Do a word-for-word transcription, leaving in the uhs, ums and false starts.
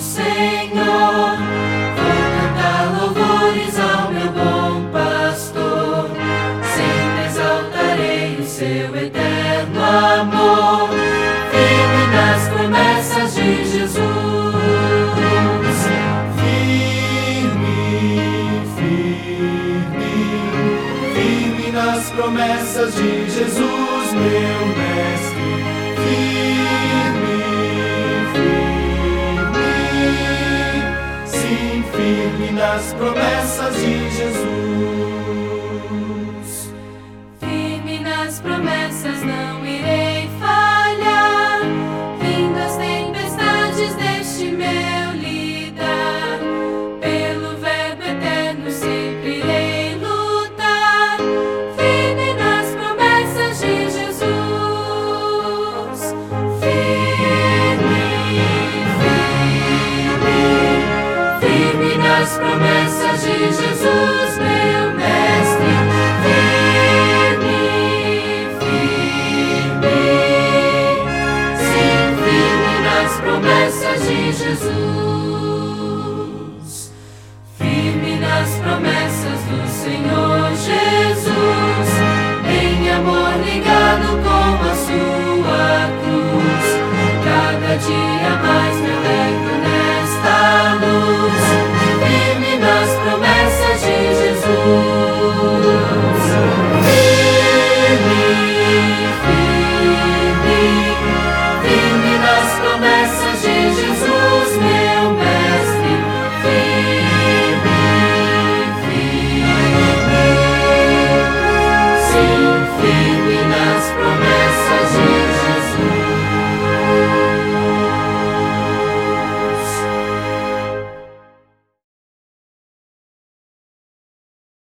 Senhor. Vou cantar louvores ao meu bom pastor, sempre exaltarei o seu eterno amor, firme nas promessas de Jesus. Firme, firme, firme nas promessas de Jesus, meu mestre. Firme, firme, sim, firme nas promessas de Jesus.